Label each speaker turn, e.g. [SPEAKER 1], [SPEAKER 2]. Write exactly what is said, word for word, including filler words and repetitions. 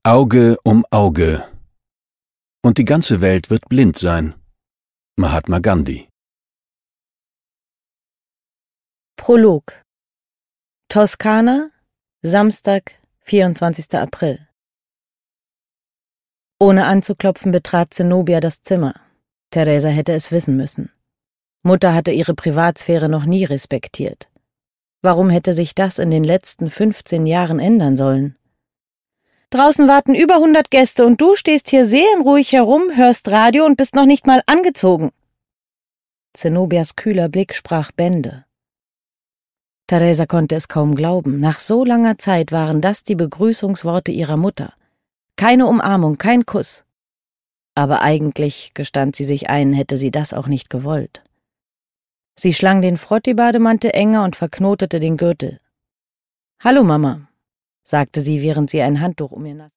[SPEAKER 1] Auge um Auge. Und die ganze Welt wird blind sein. Mahatma Gandhi.
[SPEAKER 2] Prolog. Toskana, Samstag, vierundzwanzigster April. Ohne anzuklopfen betrat Zenobia das Zimmer. Theresa hätte es wissen müssen. Mutter hatte ihre Privatsphäre noch nie respektiert. Warum hätte sich das in den letzten fünfzehn Jahren ändern sollen? Draußen warten über hundert Gäste und du stehst hier seelenruhig herum, hörst Radio und bist noch nicht mal angezogen. Zenobias kühler Blick sprach Bände. Theresa konnte es kaum glauben. Nach so langer Zeit waren das die Begrüßungsworte ihrer Mutter. Keine Umarmung, kein Kuss. Aber eigentlich, gestand sie sich ein, hätte sie das auch nicht gewollt. Sie schlang den Frotti-Bademantel enger und verknotete den Gürtel. »Hallo, Mama«, sagte sie, während sie ein Handtuch um ihr nass